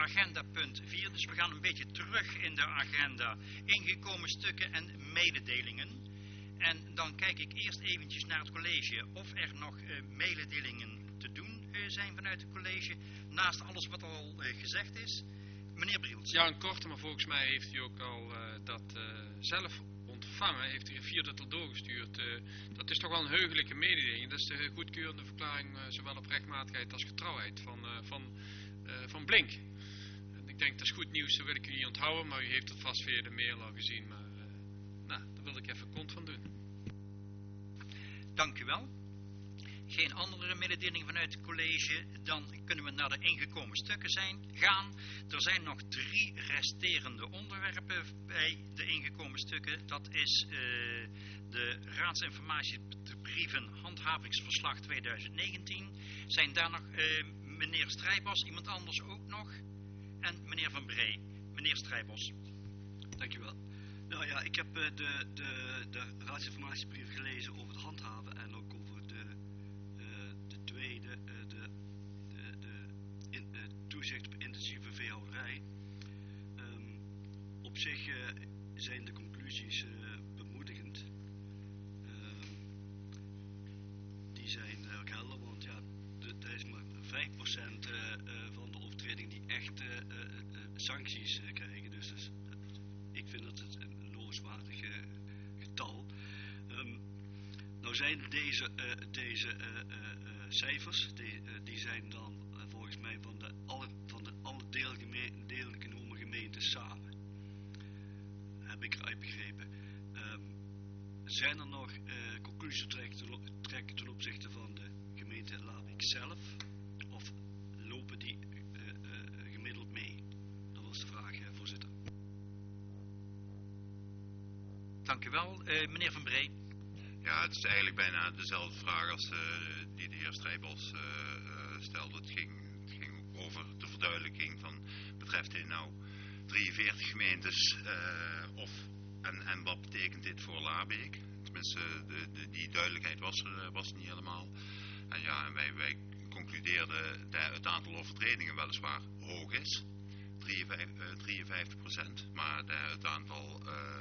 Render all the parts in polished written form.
agenda punt 4. Dus we gaan een beetje terug in de agenda. Ingekomen stukken en mededelingen. En dan kijk ik eerst eventjes naar het college of er nog mededelingen te doen zijn vanuit het college. Naast alles wat al gezegd is. Meneer Briels. Ja, een korte, maar volgens mij heeft u ook al dat zelf ontvangen. Heeft de griffier dat al doorgestuurd. Dat is toch wel een heugelijke mededeling. Dat is de goedkeurende verklaring zowel op rechtmatigheid als getrouwheid van Blink. En ik denk dat is goed nieuws, dat wil ik u niet onthouden, maar u heeft het vast via de mail al gezien. Maar daar wil ik even kont van doen. Dank u wel. Geen andere mededeling vanuit het college. Dan kunnen we naar de ingekomen stukken gaan. Er zijn nog 3 resterende onderwerpen bij de ingekomen stukken. Dat is de raadsinformatiebrieven handhavingsverslag 2019. Zijn daar nog meneer Strijbos, iemand anders ook nog? En meneer Van Bree. Meneer Strijbos. Dank u wel. Nou ja, ik heb de raadsinformatiebrief gelezen over het handhaven en ook over de tweede, toezicht op intensieve veehouderij. Op zich zijn de conclusies bemoedigend. Die zijn ook helder, want ja, er is maar 5% van de overtredingen die echt sancties krijgen. Dus ik vind dat het een loonswaardig getal. Nou zijn deze cijfers, die zijn dan volgens mij van de alle deelgenomen gemeenten samen. Heb ik eruit begrepen. Zijn er nog conclusies te trekken ten opzichte van de gemeente Labeek zelf? Of lopen die gemiddeld mee? Dat was de vraag, voorzitter. Dank u wel. Meneer Van Bree. Ja, het is eigenlijk bijna dezelfde vraag als die de heer Strijbos stelde. Het ging ook over de verduidelijking van, betreft dit nou 43 gemeentes en wat betekent dit voor Labeek? Tenminste, die duidelijkheid was niet helemaal. En ja, en wij concludeerden dat het aantal overtredingen weliswaar hoog is, 53%, maar dat het aantal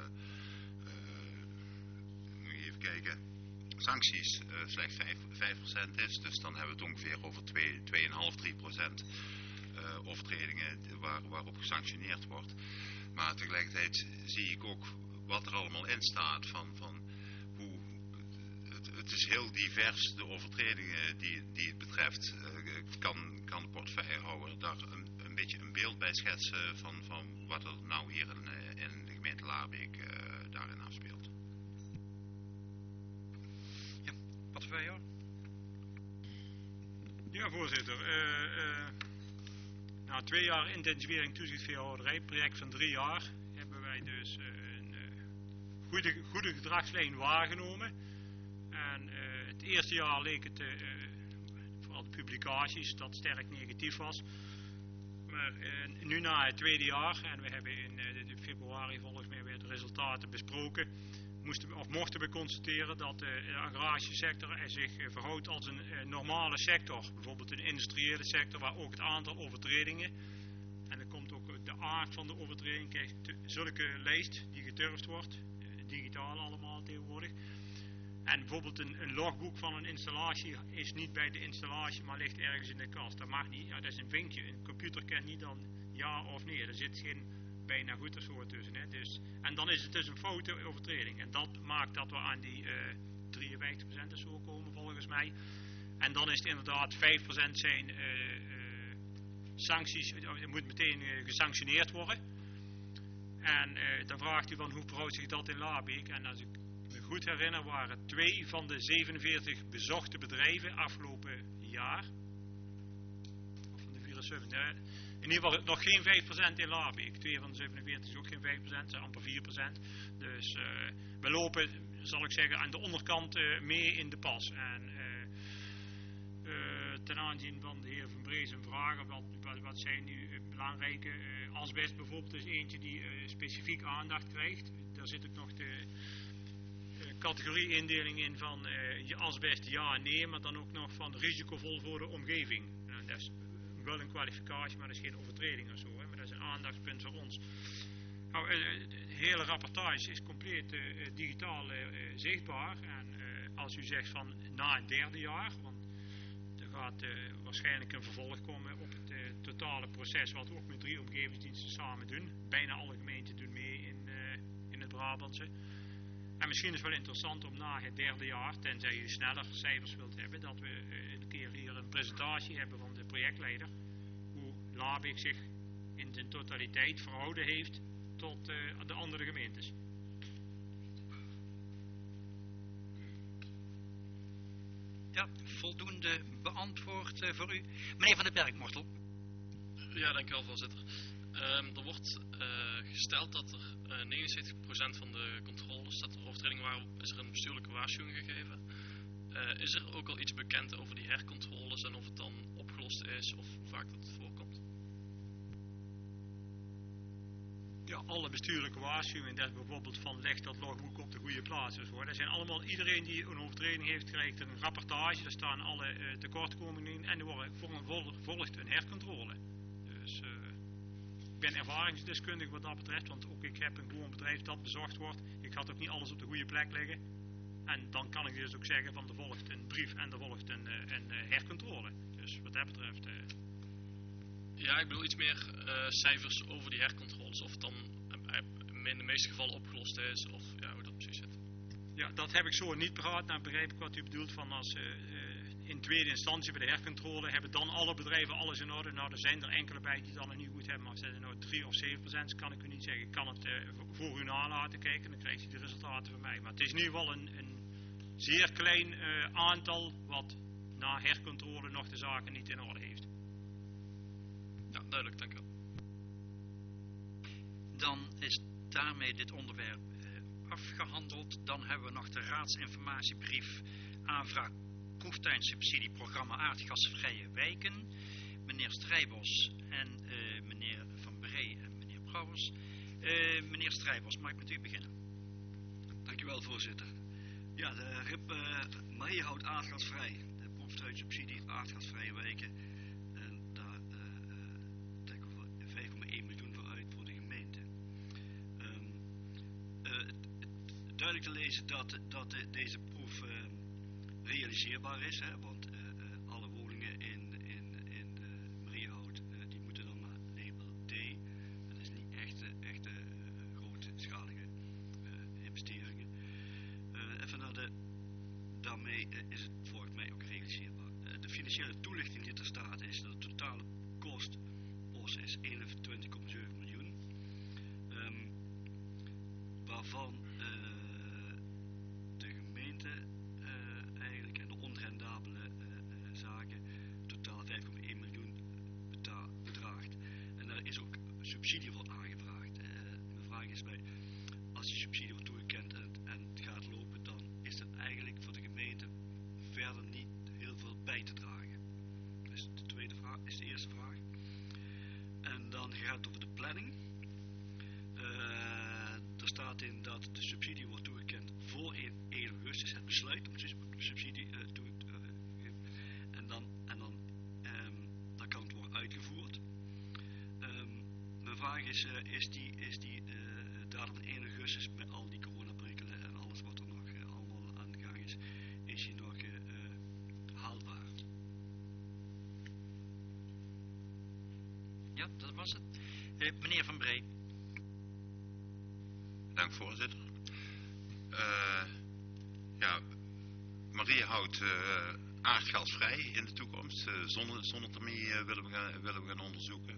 even kijken, sancties slechts 5% is. Dus dan hebben we het ongeveer over 2,5-3% overtredingen waarop gesanctioneerd wordt. Maar tegelijkertijd zie ik ook wat er allemaal in staat van hoe het is heel divers, de overtredingen die het betreft. Kan de portefeuillehouder daar een beetje een beeld bij schetsen van wat er nou hier in de gemeente Labeek daarin afspeelt? Ja, voorzitter. Na 2 jaar intensivering toezicht veehouderij, project van 3 jaar, hebben wij dus een goede gedragslijn waargenomen. En het eerste jaar leek het, vooral de publicaties, dat sterk negatief was. Maar nu na het tweede jaar, en we hebben in februari volgens mij weer de resultaten besproken, mochten we constateren dat de agrarische sector zich verhoudt als een normale sector. Bijvoorbeeld een industriële sector waar ook het aantal overtredingen, en dan komt ook de aard van de overtreding, krijgt zulke lijst die geturfd wordt, digitaal allemaal tegenwoordig. En bijvoorbeeld een logboek van een installatie is niet bij de installatie, maar ligt ergens in de kast. Dat mag niet, ja, dat is een vinkje. Een computer kent niet dan ja of nee. Er zit geen bijna goed of zo tussen. Hè. Dus, en dan is het dus een foute overtreding. En dat maakt dat we aan die 53% of zo komen volgens mij. En dan is het inderdaad 5% zijn sancties. Het moet meteen gesanctioneerd worden. En dan vraagt u van hoe verhoudt zich dat in Labeek. En als ik me goed herinner waren 2 van de 47 bezochte bedrijven afgelopen jaar. Of van de 74. In ieder geval nog geen 5% in Labeek. 2 van de 47 is ook geen 5%, zijn amper 4%. Dus we lopen, zal ik zeggen, aan de onderkant mee in de pas. En ten aanzien van de heer Van Bree zijn vragen, wat zijn nu belangrijke, asbest bijvoorbeeld is eentje die specifiek aandacht krijgt. Daar zit ook nog de categorie-indeling in van je asbest ja, nee, maar dan ook nog van risicovol voor de omgeving. Dat is wel een kwalificatie, maar dat is geen overtreding of zo. Hè, maar dat is een aandachtspunt voor ons. Nou, de hele rapportage is compleet digitaal zichtbaar. En als u zegt van na het derde jaar, want er gaat waarschijnlijk een vervolg komen op het totale proces wat we ook met 3 omgevingsdiensten samen doen. Bijna alle gemeenten doen mee in het Brabantse. En misschien is het wel interessant om na het derde jaar, tenzij u sneller cijfers wilt hebben, dat we een keer hier een presentatie hebben van de projectleider. Hoe Labik zich in zijn totaliteit verhouden heeft tot de andere gemeentes. Ja, voldoende beantwoord voor u. Meneer Van den Berg-Mortel. Ja, dank u wel, voorzitter. Er wordt gesteld dat er 79% van de controles, dat er overtredingen waren, is er een bestuurlijke waarschuwing gegeven. Is er ook al iets bekend over die hercontroles en of het dan opgelost is of hoe vaak dat voorkomt? Ja, alle bestuurlijke waarschuwingen, dat is bijvoorbeeld van leg dat logboek op de goede plaats. Dat zijn allemaal, iedereen die een overtreding heeft, krijgt een rapportage, daar staan alle tekortkomingen in en er volgt een hercontrole. Dus ik ben ervaringsdeskundig wat dat betreft, want ook ik heb een gewoon bedrijf dat bezocht wordt. Ik had ook niet alles op de goede plek liggen. En dan kan ik dus ook zeggen van er volgt een brief en er volgt een hercontrole. Dus wat dat betreft... Ja, ik bedoel iets meer cijfers over die hercontroles. Of het dan in de meeste gevallen opgelost is, of ja, hoe dat precies zit. Ja, dat heb ik zo niet paraat. Nou begrijp ik wat u bedoelt van als in tweede instantie bij de hercontrole hebben dan alle bedrijven alles in orde. Nou, er zijn er enkele bij die het allemaal niet goed hebben. Maar als het nou 3 of 7% kan ik u niet zeggen. Ik kan het voor u na laten kijken, dan krijgt u de resultaten van mij. Maar het is in ieder geval een zeer klein aantal wat na hercontrole nog de zaken niet in orde heeft. Ja, duidelijk, dank u wel. Dan is daarmee dit onderwerp afgehandeld. Dan hebben we nog de raadsinformatiebrief aanvraag proeftuinsubsidieprogramma aardgasvrije wijken. Meneer Strijbos en meneer Van Bree en meneer Brouwers. Meneer Strijbos, mag ik met u beginnen? Dank u wel, voorzitter. Ja, de RIP Mariehout aardgasvrij. De proeftuinsubsidie aardgasvrije wijken. En daar trekken we 5,1 miljoen voor uit voor de gemeente. Duidelijk te lezen dat deze proef realiseerbaar is, hè, want alle woningen in Mariehout die moeten dan naar label D. Dat is niet echte grootschalige investeringen. En vanuit daarmee is het volgens mij ook realiseerbaar. De financiële toelichting die er staat is dat de totale kost is 21,7 miljoen. Waarvan de gemeente eigenlijk en de onrendabele zaken totaal 5,1 miljoen bedraagt. En daar is ook subsidie voor aangevraagd. Mijn vraag is bij, als die subsidie wordt toegekend en het gaat lopen, dan is dat eigenlijk voor de gemeente verder niet heel veel bij te dragen. Dus de tweede vraag is de eerste vraag. En dan gaat het over de planning. Er staat in dat de subsidie wordt toegekend voor 1 augustus, het besluit om de subsidie toe te geven. En dan kan het worden uitgevoerd. Mijn vraag is die datum van 1 augustus met al die coronaprikkelen en alles wat er nog allemaal aan de gang is die nog haalbaar? Ja, dat was het. Meneer Van Bree. Dank, voorzitter. Ja, Mariehout aardgasvrij in de toekomst. Zonnethermie willen we gaan onderzoeken.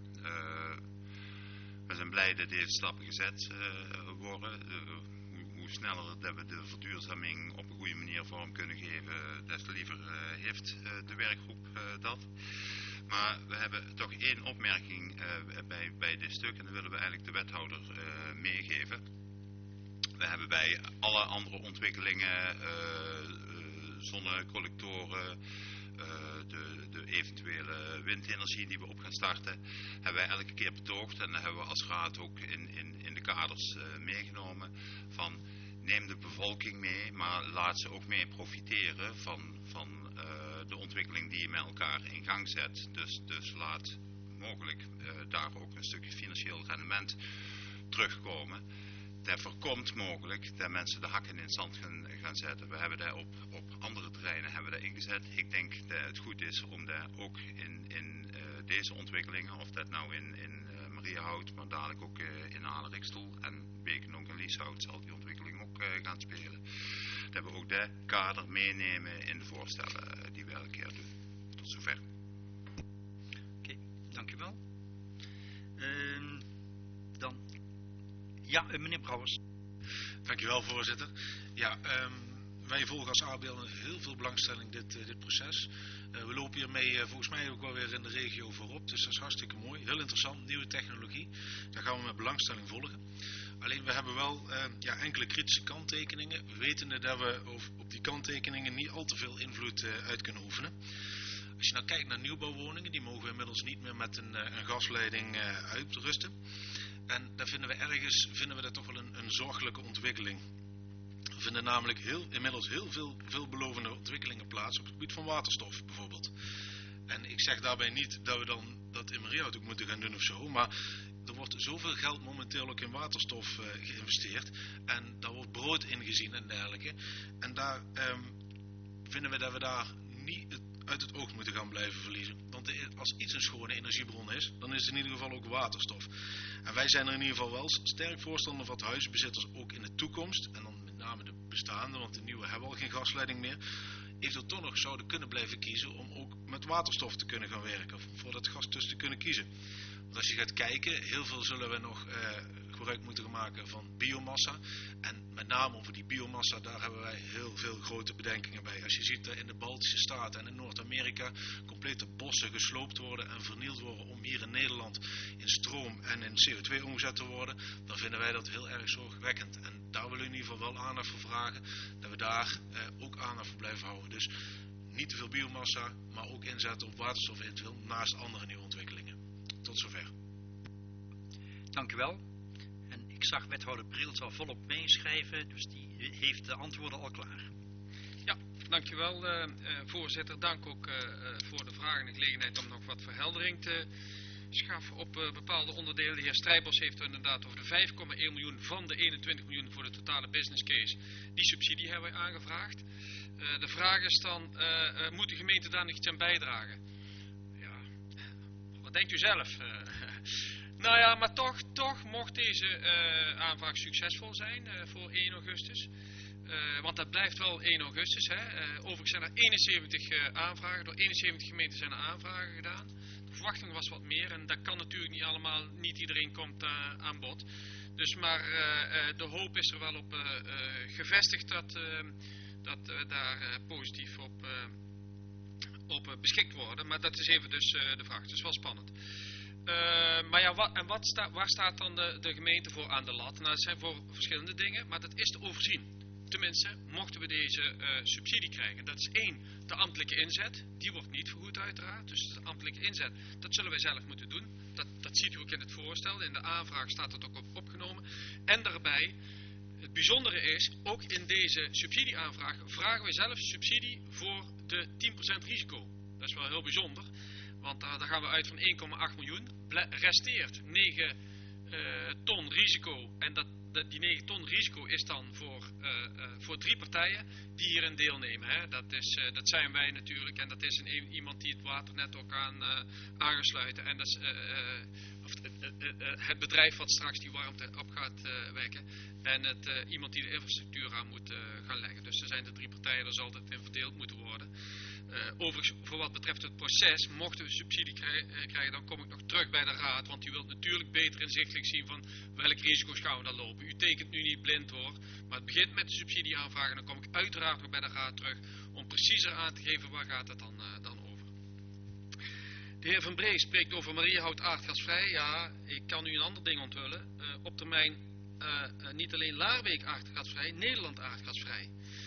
We zijn blij dat deze stappen gezet worden. Hoe sneller dat we de verduurzaming op een goede manier vorm kunnen geven, des te liever heeft de werkgroep dat. Maar we hebben toch 1 opmerking bij dit stuk en dat willen we eigenlijk de wethouder meegeven. We hebben bij alle andere ontwikkelingen, zonnecollectoren, de eventuele windenergie die we op gaan starten, hebben wij elke keer betoogd en dat hebben we als raad ook in de kaders meegenomen van neem de bevolking mee, maar laat ze ook mee profiteren van de ontwikkeling die je met elkaar in gang zet. Dus laat mogelijk daar ook een stukje financieel rendement terugkomen. Dat voorkomt mogelijk dat mensen de hakken in het zand gaan zetten. We hebben daar op andere terreinen hebben we dat ingezet. Ik denk dat het goed is om daar ook in deze ontwikkelingen, of dat nou in Mariahout, maar dadelijk ook in Alerikstel en Bekenonk en Lieshout zal die ontwikkeling ook gaan spelen. Dat we ook dat kader meenemen in de voorstellen die we elke keer doen. Tot zover. Oké, dank u wel. Dan, ja, meneer Brouwers. Dankjewel, voorzitter. Ja, wij volgen als ABL heel veel belangstelling dit proces. We lopen hiermee volgens mij ook wel weer in de regio voorop. Dus dat is hartstikke mooi. Heel interessant, nieuwe technologie. Daar gaan we met belangstelling volgen. Alleen we hebben wel enkele kritische kanttekeningen. Wetende dat we op die kanttekeningen niet al te veel invloed uit kunnen oefenen. Als je nou kijkt naar nieuwbouwwoningen, die mogen we inmiddels niet meer met een gasleiding uitrusten. En daar vinden we dat toch wel een zorgelijke ontwikkeling. We vinden namelijk inmiddels heel veel veelbelovende ontwikkelingen plaats op het gebied van waterstof bijvoorbeeld. En ik zeg daarbij niet dat we dan dat in Mariahout ook moeten gaan doen of zo, maar er wordt zoveel geld momenteel ook in waterstof geïnvesteerd en daar wordt brood in gezien en dergelijke. En daar vinden we dat we daar niet uit het oog moeten gaan blijven verliezen. Want als iets een schone energiebron is, dan is het in ieder geval ook waterstof. En wij zijn er in ieder geval wel sterk voorstander van huisbezitters ook in de toekomst, en dan met name de bestaande, want de nieuwe hebben al geen gasleiding meer, eventueel toch nog zouden kunnen blijven kiezen om ook met waterstof te kunnen gaan werken, of voor dat gas tussen te kunnen kiezen. Want als je gaat kijken, heel veel zullen we nog gebruik moeten gaan maken van biomassa. En met name over die biomassa, daar hebben wij heel veel grote bedenkingen bij. Als je ziet dat in de Baltische Staten en in Noord-Amerika complete bossen gesloopt worden en vernield worden om hier in Nederland in stroom en in CO2 omgezet te worden, dan vinden wij dat heel erg zorgwekkend. En daar willen we in ieder geval wel aandacht voor vragen, dat we daar ook aandacht voor blijven houden. Dus niet te veel biomassa, maar ook inzetten op waterstof eventueel naast andere nieuwe ontwikkelingen. Tot zover. Dank u wel. En ik zag wethouder Briels al volop meeschrijven, dus die heeft de antwoorden al klaar. Ja, dankjewel voorzitter. Dank ook voor de vraag en de gelegenheid om nog wat verheldering te schaffen op bepaalde onderdelen. De heer Strijbos heeft het inderdaad over de 5,1 miljoen van de 21 miljoen voor de totale business case. Die subsidie hebben wij aangevraagd. De vraag is dan, moet de gemeente daar nog iets aan bijdragen? Ja, wat denkt u zelf? Nou ja, maar toch mocht deze aanvraag succesvol zijn voor 1 augustus. Want dat blijft wel 1 augustus. Overigens zijn er 71 aanvragen. Door 71 gemeenten zijn er aanvragen gedaan. De verwachting was wat meer. En dat kan natuurlijk niet allemaal. Niet iedereen komt aan bod. Dus maar de hoop is er wel op gevestigd dat daar positief op beschikt worden. Maar dat is even dus de vraag. Het is wel spannend. Maar ja, waar staat dan de gemeente voor aan de lat? Nou, dat zijn voor verschillende dingen, maar dat is te overzien. Tenminste, mochten we deze subsidie krijgen. Dat is 1, de ambtelijke inzet. Die wordt niet vergoed uiteraard. Dus de ambtelijke inzet, dat zullen wij zelf moeten doen. Dat ziet u ook in het voorstel. In de aanvraag staat dat ook opgenomen. En daarbij, het bijzondere is, ook in deze subsidieaanvraag vragen wij zelf subsidie voor de 10% risico. Dat is wel heel bijzonder. Want daar gaan we uit van 1,8 miljoen. Resteert 9 ton risico. En die 9 ton risico is dan voor 3 partijen die hierin deelnemen. Hè. Dat zijn wij natuurlijk. En dat is iemand die het waternet ook aangesluiten. En dat is het bedrijf wat straks die warmte op gaat wekken. En iemand die de infrastructuur aan moet gaan leggen. Dus er zijn de 3 partijen, daar zal het in verdeeld moeten worden. Overigens, voor wat betreft het proces, mochten we subsidie krijgen, dan kom ik nog terug bij de raad, want u wilt natuurlijk beter inzichtelijk zien van welke risico's gaan we dan lopen. U tekent nu niet blind hoor, maar het begint met de subsidieaanvraag en dan kom ik uiteraard nog bij de raad terug om preciezer aan te geven waar gaat het dan over. De heer Van Bree spreekt over Mariahout aardgasvrij. Ja, ik kan u een ander ding onthullen. Op termijn niet alleen Laarbeek aardgasvrij, Nederland aardgasvrij.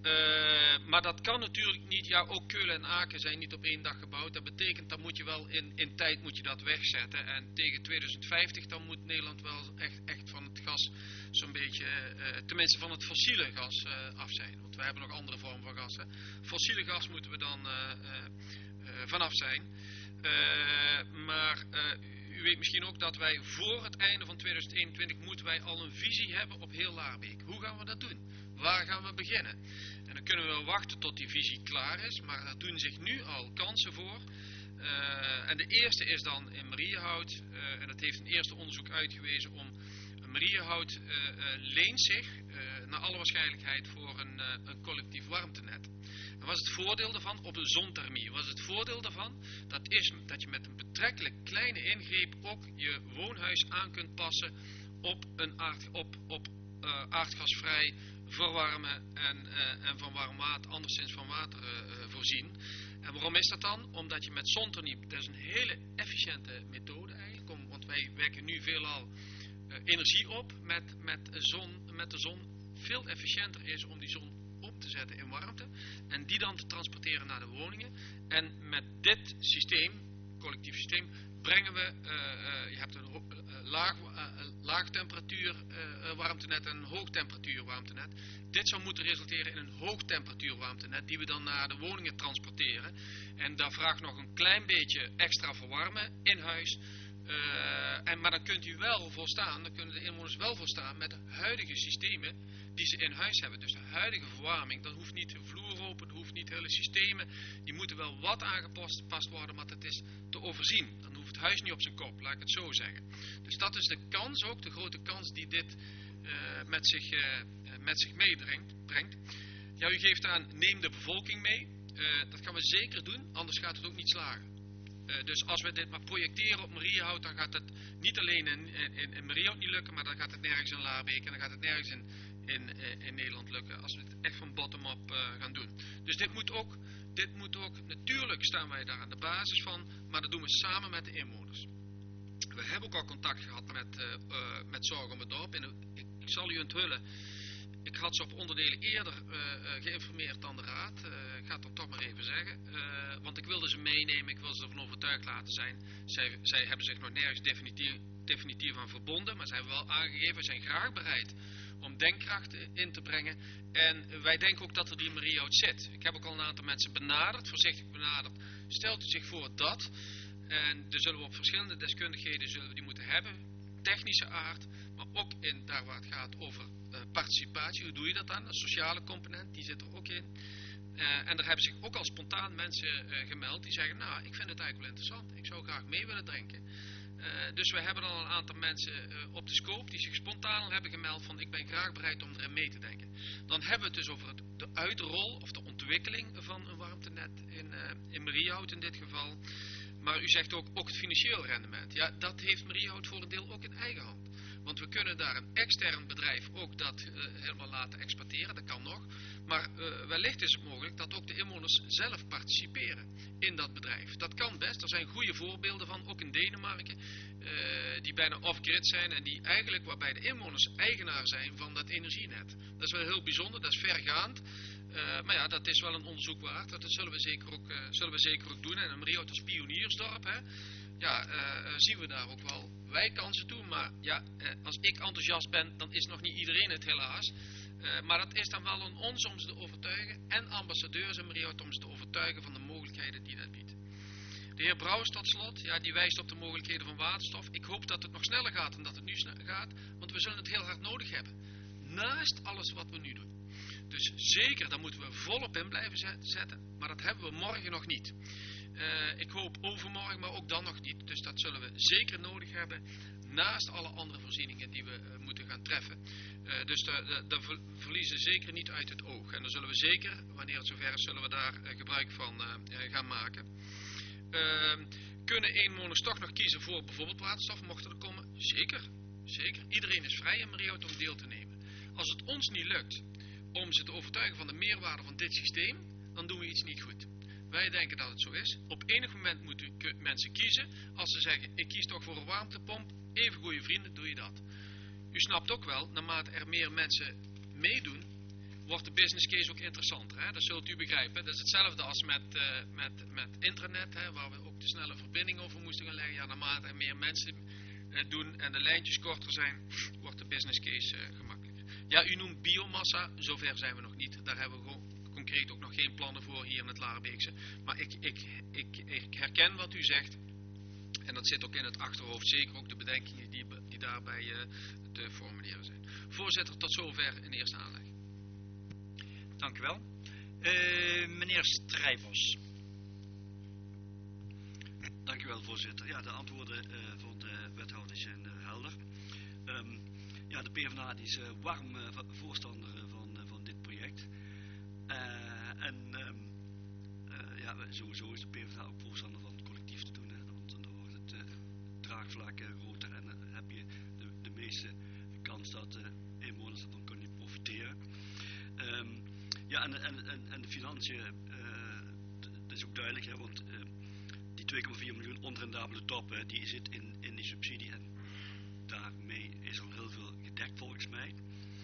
Maar dat kan natuurlijk niet. Ja, ook Keulen en Aken zijn niet op 1 dag gebouwd. Dat betekent, dan moet je wel in tijd moet je dat wegzetten. En tegen 2050 dan moet Nederland wel echt van het gas zo'n beetje, tenminste van het fossiele gas af zijn. Want we hebben nog andere vormen van gas. Hè. Fossiele gas moeten we dan vanaf zijn. Maar u weet misschien ook dat wij voor het einde van 2021 moeten wij al een visie hebben op heel Laarbeek. Hoe gaan we dat doen? Waar gaan we beginnen? En dan kunnen we wel wachten tot die visie klaar is, maar er doen zich nu al kansen voor. En de eerste is dan in Mariehout, en dat heeft een eerste onderzoek uitgewezen om Mariehout leent zich naar alle waarschijnlijkheid voor een collectief warmtenet. En wat is het voordeel daarvan? Op de zonthermie. Wat is het voordeel daarvan? Dat is dat je met een betrekkelijk kleine ingreep ook je woonhuis aan kunt passen op een aardgasvrij verwarmen en van warm water, anderszins van water voorzien. En waarom is dat dan? Omdat je met zonthermie, dat is een hele efficiënte methode eigenlijk, want wij wekken nu veelal energie op met de zon. Veel efficiënter is om die zon om te zetten in warmte en die dan te transporteren naar de woningen. En met dit systeem, collectief systeem, brengen we, je hebt een laag temperatuur warmtenet en een hoog temperatuur warmtenet. Dit zou moeten resulteren in een hoog temperatuur warmtenet die we dan naar de woningen transporteren. En daar vraagt nog een klein beetje extra verwarmen in huis. Maar dan kunt u wel voorstaan, dan kunnen de inwoners wel voorstaan met de huidige systemen die ze in huis hebben. Dus de huidige verwarming, dat hoeft niet de vloer open, dat hoeft niet hele systemen. Die moeten wel wat aangepast worden, maar dat is te overzien. Dan hoeft het huis niet op zijn kop, laat ik het zo zeggen. Dus dat is de kans ook, de grote kans die dit met zich meebrengt. Ja, u geeft aan, neem de bevolking mee. Dat gaan we zeker doen, anders gaat het ook niet slagen. Dus als we dit maar projecteren op Mariehout, dan gaat het niet alleen in Mariehout niet lukken, maar dan gaat het nergens in Laarbeek en dan gaat het nergens in Nederland lukken, als we het echt van bottom-up gaan doen. Dus dit moet ook, natuurlijk staan wij daar aan de basis van, maar dat doen we samen met de inwoners. We hebben ook al contact gehad met Zorg om het Dorp. Ik zal u onthullen, ik had ze op onderdelen eerder geïnformeerd dan de raad. Ik ga het dan toch maar even zeggen. Want ik wilde ze meenemen, ik wilde ze ervan overtuigd laten zijn. Zij hebben zich nog nergens definitief aan verbonden, maar zij hebben wel aangegeven, we zijn graag bereid om denkkracht in te brengen. En wij denken ook dat er die Mariehout zit. Ik heb ook al een aantal mensen benaderd, voorzichtig benaderd. Stelt u zich voor dat. En daar zullen we op verschillende deskundigheden die moeten hebben. Technische aard, maar ook daar waar het gaat over participatie. Hoe doe je dat dan? Een sociale component, die zit er ook in. En er hebben zich ook al spontaan mensen gemeld die zeggen, nou, ik vind het eigenlijk wel interessant. Ik zou graag mee willen drinken. Dus we hebben al een aantal mensen op de scope die zich spontaan al hebben gemeld van, ik ben graag bereid om erin mee te denken. Dan hebben we het dus over de uitrol of de ontwikkeling van een warmtenet in Mariehout in dit geval. Maar u zegt ook het financieel rendement. Ja, dat heeft Mariehout voor een deel ook in eigen hand. Want we kunnen daar een extern bedrijf ook dat helemaal laten exploiteren, dat kan nog. Maar wellicht is het mogelijk dat ook de inwoners zelf participeren in dat bedrijf. Dat kan best, er zijn goede voorbeelden van, ook in Denemarken, die bijna off-grid zijn en die eigenlijk waarbij de inwoners eigenaar zijn van dat energienet. Dat is wel heel bijzonder, dat is vergaand. Maar ja, dat is wel een onderzoek waard, dat zullen we zeker ook doen. En Mariehout als pioniersdorp, hè, zien we daar ook wel wij kansen toe. Maar ja, als ik enthousiast ben, dan is nog niet iedereen het helaas. Maar dat is dan wel aan ons om ze te overtuigen en ambassadeurs in Mariehout om ze te overtuigen van de mogelijkheden die dat biedt. De heer Brouwers tot slot, ja, die wijst op de mogelijkheden van waterstof. Ik hoop dat het nog sneller gaat dan dat het nu gaat, want we zullen het heel hard nodig hebben. Naast alles wat we nu doen. Dus zeker, daar moeten we volop in blijven zetten, maar dat hebben we morgen nog niet. Ik hoop overmorgen, maar ook dan nog niet. Dus dat zullen we zeker nodig hebben, naast alle andere voorzieningen die we moeten gaan treffen. Dus daar verliezen we zeker niet uit het oog. En dan zullen we zeker, wanneer het zover is, zullen we daar gebruik van gaan maken. Kunnen inwoners toch nog kiezen voor bijvoorbeeld waterstof, mochten er komen? Zeker, zeker. Iedereen is vrij in Mariehout om deel te nemen. Als het ons niet lukt om ze te overtuigen van de meerwaarde van dit systeem, dan doen we iets niet goed. Wij denken dat het zo is. Op enig moment moeten mensen kiezen. Als ze zeggen, ik kies toch voor een warmtepomp, even goede vrienden, doe je dat. U snapt ook wel, naarmate er meer mensen meedoen, wordt de business case ook interessanter. Hè? Dat zult u begrijpen. Dat is hetzelfde als met intranet, hè, waar we ook de snelle verbinding over moesten gaan leggen. Ja, naarmate er meer mensen doen en de lijntjes korter zijn, wordt de business case gemakkelijker. Ja, u noemt biomassa, zover zijn we nog niet. Daar hebben we gewoon concreet ook nog geen plannen voor hier in het Laarbeekse. Maar ik herken wat u zegt. En dat zit ook in het achterhoofd. Zeker ook de bedenkingen die daarbij te formuleren zijn. Voorzitter, tot zover in eerste aanleg. Dank u wel. Meneer Strijbos. Dank u wel, voorzitter. Ja, de antwoorden van de wethouder zijn helder. Ja, de PvdA die is warm voorstander van dit project. Ja, sowieso is de PvdA ook voorstander van het collectief te doen. Hè, want dan wordt het draagvlak groter en dan heb je de meeste kans dat inwoners dan kunnen profiteren. Ja, en de financiën, dat is ook duidelijk, hè, want die 2,4 miljoen onrendabele top, die zit in die subsidie en daarmee is al heel veel gedekt volgens mij.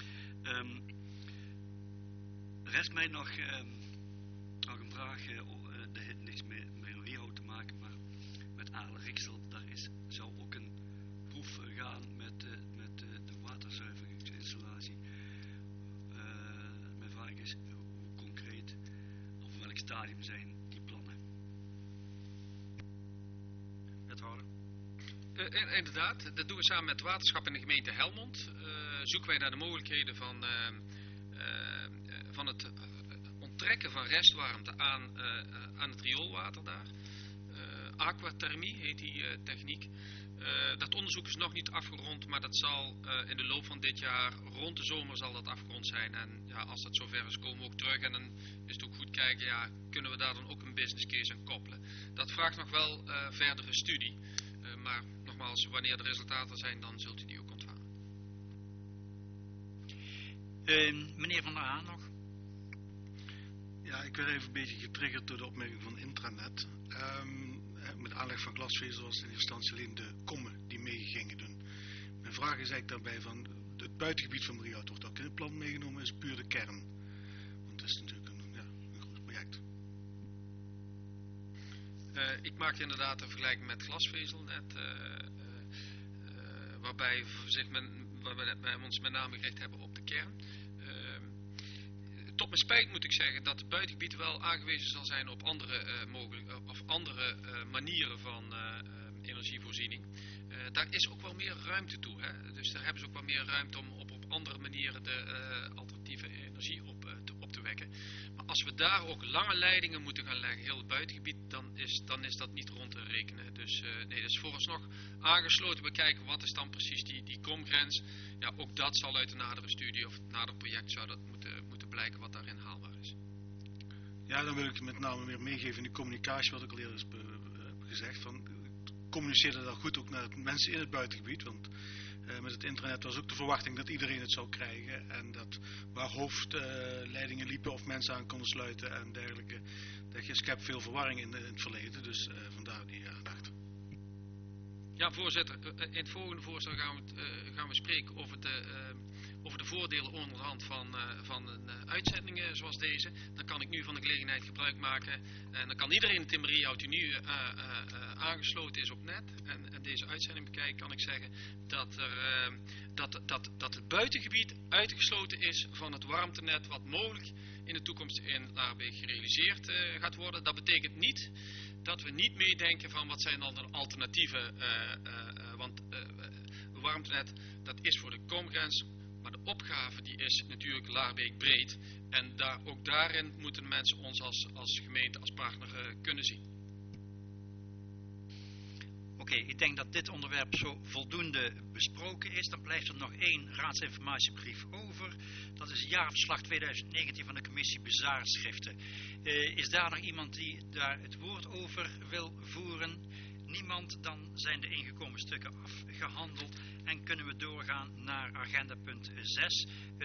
Rest mij nog een vraag, dat heeft niks met Weerhout te maken, maar met Aarle-Riksel, daar zou ook een proef gaan met de waterzuiveringsinstallatie. Mijn vraag is, hoe concreet, of in welk stadium zijn die plannen? Wethouder. Inderdaad, dat doen we samen met het waterschap en de gemeente Helmond. Zoeken wij naar de mogelijkheden van het onttrekken van restwarmte aan het rioolwater daar. Aquathermie heet die techniek. Dat onderzoek is nog niet afgerond, maar dat zal in de loop van dit jaar, rond de zomer zal dat afgerond zijn. En ja, als dat zover is, komen we ook terug en dan is het ook goed kijken, ja, kunnen we daar dan ook een business case aan koppelen. Dat vraagt nog wel verdere studie. Maar nogmaals, wanneer de resultaten zijn, dan zult u die ook ontvangen. Meneer Van der Haan nog? Ja, ik werd even een beetje getriggerd door de opmerking van intranet. Met aanleg van glasvezel was in eerste instantie alleen de kommen die mee gingen doen. Mijn vraag is eigenlijk daarbij van, het buitengebied van Mariahout wordt ook in het plan meegenomen, is puur de kern. Want het is natuurlijk een groot project. Ik maakte inderdaad een vergelijking met glasvezel net, waarbij wij ons met name gericht hebben op de kern. Tot mijn spijt moet ik zeggen dat het buitengebied wel aangewezen zal zijn op andere manieren van energievoorziening. Daar is ook wel meer ruimte toe. Hè? Dus daar hebben ze ook wel meer ruimte om op andere manieren de alternatieve energie op te wekken. Maar als we daar ook lange leidingen moeten gaan leggen, heel het buitengebied, dan is dat niet rond te rekenen. Dus nee, dat is vooralsnog aangesloten. We kijken wat is dan precies die komgrens. Ja, ook dat zal uit een nadere studie of het nadere project zou dat moeten blijken wat daarin haalbaar is. Ja, dan wil ik met name weer meegeven in de communicatie, wat ik al eerder heb gezegd. Van, communiceer dat goed ook naar de mensen in het buitengebied. Want met het internet was ook de verwachting dat iedereen het zou krijgen. En dat waar hoofdleidingen liepen of mensen aan konden sluiten en dergelijke. Dat je schept veel verwarring in het verleden. Dus vandaar die aandacht. Ja, voorzitter. In het volgende voorstel gaan we spreken over de voordelen onderhand van een uitzending zoals deze. Dan kan ik nu van de gelegenheid gebruik maken. En dan kan iedereen het in Mariahout die nu aangesloten is op net en deze uitzending bekijkt, kan ik zeggen dat het buitengebied uitgesloten is van het warmtenet wat mogelijk in de toekomst in Laarbeek gerealiseerd gaat worden. Dat betekent niet dat we niet meedenken van wat zijn dan de alternatieven, want warmtenet dat is voor de komgrens, maar de opgave die is natuurlijk Laarbeek breed en ook daarin moeten mensen ons als gemeente, als partner kunnen zien. Oké, ik denk dat dit onderwerp zo voldoende besproken is. Dan blijft er nog één raadsinformatiebrief over. Dat is het jaarverslag 2019 van de commissie Bezaarschriften. Is daar nog iemand die daar het woord over wil voeren? Niemand, dan zijn de ingekomen stukken afgehandeld en kunnen we doorgaan naar agenda punt 6.